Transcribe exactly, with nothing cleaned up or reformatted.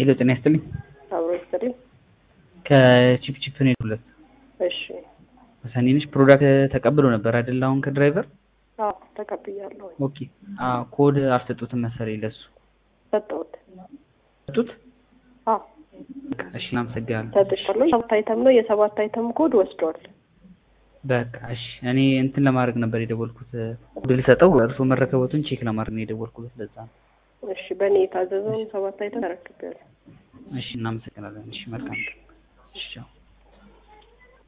ሄሎ ጤና ይስጥልኝ። አብሮ ይስጥልኝ። ከቺፕ ቺፕ ነው የደወልኩት። እሺ ሰኔንሽ ፕሮዳክት ተቀብሎ ነበር አይደል? አሁን ከድራይቨር አዎ ተቀብያለሁ። ኦኬ። አዎ ኮድ አልሰጡትም መሰለኝ ለሱ። ሰጠሁት። ሰጡት? አዎ እሺ እናመሰግናለን። ሰጥቻለሁ። ሰባት አይተም ነው የሰባት አይተም ኮድ ወስዷል። በቃ እሺ እኔ እንትን ለማድረግ ነበር የደወልኩት ኮድ ልሰጠው እርሶ መረከቦቱን ቼክ ለማድረግ ነው የደወልኩት ለዛ ነው። እሺ በእኔ የታዘዘውን ሰባት አይተም ተረክቤያለሁ። እሺ እናመሰግናለን። እሺ መልካም